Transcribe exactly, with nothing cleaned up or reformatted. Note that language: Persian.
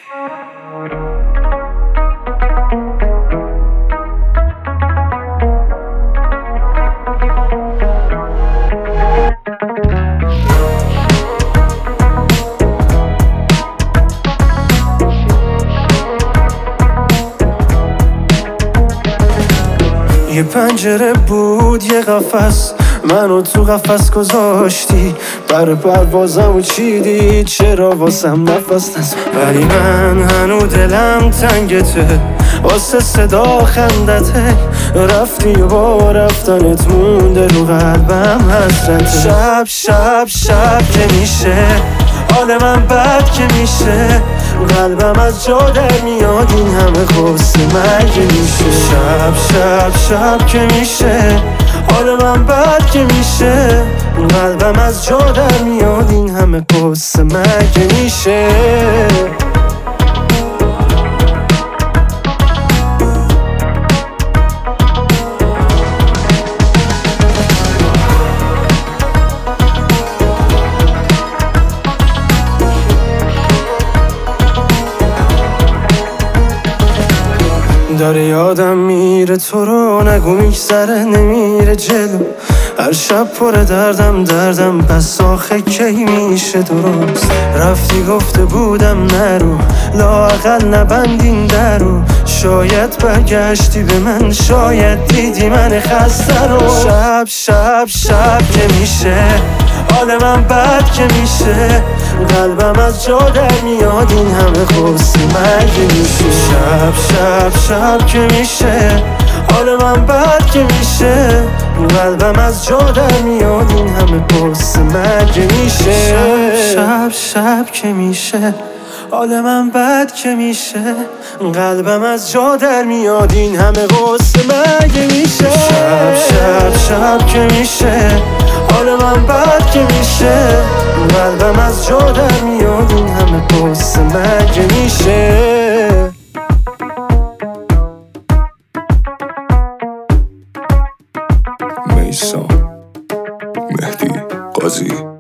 یه پنجره بود یه قفس، منو تو قفس گذاشتی، بر پروازمو چیدی، چرا واسم نفس نزد؟ ولی من هنو دلم تنگته واسه صدا خندته، رفتی و با رفتنت مونده رو قلبم حسرته. شب شب شب که میشه حال من بد که میشه، قلبم از جا در میاد، این همه قصه مرگ میشه. شب شب شب که میشه حال من بد که میشه، قلبم از جا در میاد، این همه قصه مرگ میشه. داره یادم میره تو رو، نگو میگذره نمیره جلو، هر شب پر دردم دردم، پس آخه کی میشه درست؟ رفتی گفته بودم نرو، لااقل نبندین درو، شاید برگشتی به من، شاید دیدی من خسته رو. شب شب شب که میشه حال من بد که میشه، قلبم از جا در میاد، این همه قصه مرگ میشه. شب شب شب که میشه حال من بد که میشه، قلبم از جا در میاد، این همه قصه مرگ میشه. شب شب شب که میشه حال من بد که میشه، قلبم از جا در میاد، این همه قصه مرگ میشه. شب شب شب که میشه حال من بد که میشه، قلبم از جا در میاد، این همه قصه مرگ میشه. میثم مهدی قاضی